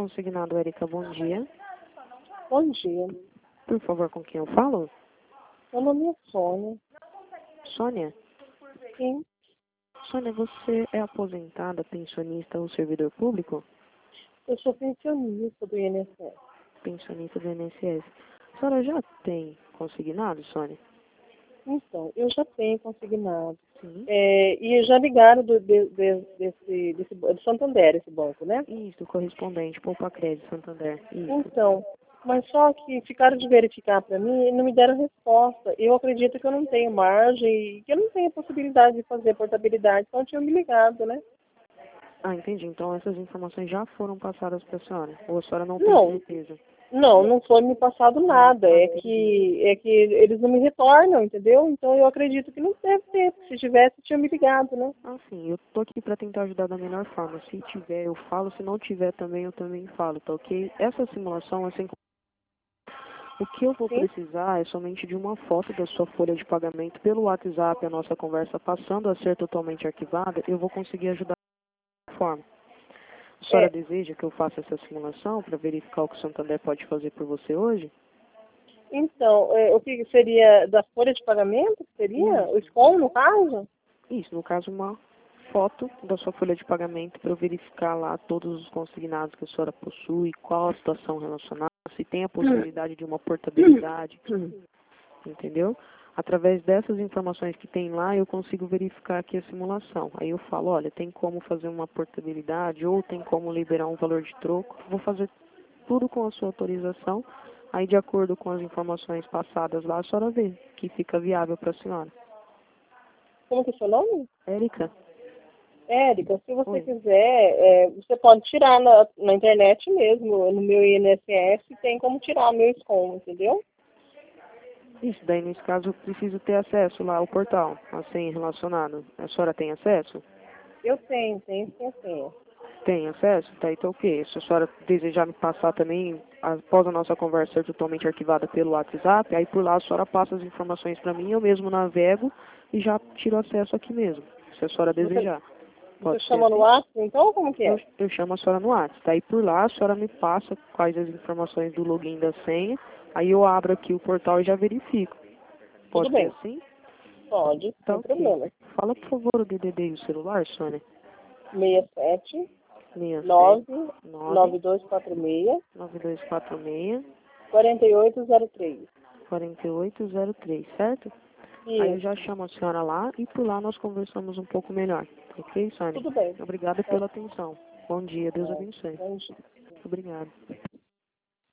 consignado, Érica, bom dia. Bom dia. Por favor, com quem eu falo? Meu nome é Sônia. Sônia? Sim, Sônia, você é aposentada, pensionista ou servidor público? eu sou pensionista do INSS. Pensionista do INSS. A senhora já tem consignado, Sônia? Então, eu já tenho consignado. Sim. E já ligaram de Santander, esse banco, né? Isso, correspondente, Poupa Crédito, Santander. Isso. Então, mas só que ficaram de verificar para mim e não me deram resposta. Eu acredito que eu não tenho margem e que eu não tenho possibilidade de fazer portabilidade, então tinham me ligado, né? Ah, entendi. Então essas informações já foram passadas para a senhora? Ou a senhora não tem Não, certeza? não foi me passado nada. É que eles não me retornam, entendeu? Então eu acredito que não deve ter. Se tivesse, tinha me ligado, né? Ah, sim. Eu tô aqui para tentar ajudar da melhor forma. Se tiver, eu falo. Se não tiver também, eu também falo, tá ok? Essa simulação, assim, o que eu vou Sim. precisar é somente de uma foto da sua folha de pagamento pelo WhatsApp, a nossa conversa passando a ser totalmente arquivada, eu vou conseguir ajudar da forma. A senhora deseja que eu faça essa simulação para verificar o que o Santander pode fazer por você hoje? Então, o que seria da folha de pagamento? Seria o SCOM, no caso? Isso, no caso, uma foto da sua folha de pagamento para eu verificar lá todos os consignados que a senhora possui, qual a situação relacionada, se tem a possibilidade de uma portabilidade, entendeu? Através dessas informações que tem lá, eu consigo verificar aqui a simulação. Aí eu falo, olha, tem como fazer uma portabilidade ou tem como liberar um valor de troco. Vou fazer tudo com a sua autorização. Aí, de acordo com as informações passadas lá, a senhora vê que fica viável para a senhora. Como que é seu nome? Érica? Érica, se você Oi. quiser, você pode tirar na internet mesmo, no meu INSS, tem como tirar meu SCOM, entendeu? Isso, daí nesse caso eu preciso ter acesso lá ao portal, a senha relacionada. A senhora tem acesso? Eu tenho sim, a senha. Tem acesso? Tá, então o quê? Se a senhora desejar me passar também, após a nossa conversa ser totalmente arquivada pelo WhatsApp, aí por lá a senhora passa as informações para mim, eu mesmo navego e já tiro acesso aqui mesmo, se a senhora desejar. Você Pode ser chama no assim? WhatsApp, então, como que é? Eu chamo a senhora no WhatsApp. Tá? Aí por lá a senhora me passa quais as informações do login da senha, aí eu abro aqui o portal e já verifico. Tudo Pode ser bem, assim? pode, Tá sem ok. problema. Fala, por favor, o DDD e o celular, Sônia. 67 67 9 9 9246 9246 4803. 4803, certo? Aí eu Isso, já chamo a senhora lá e por lá nós conversamos um pouco melhor. Ok, Sônia? tudo bem. Obrigada Tá, pela atenção. Bom dia, Deus tá, abençoe. bom dia. Obrigado.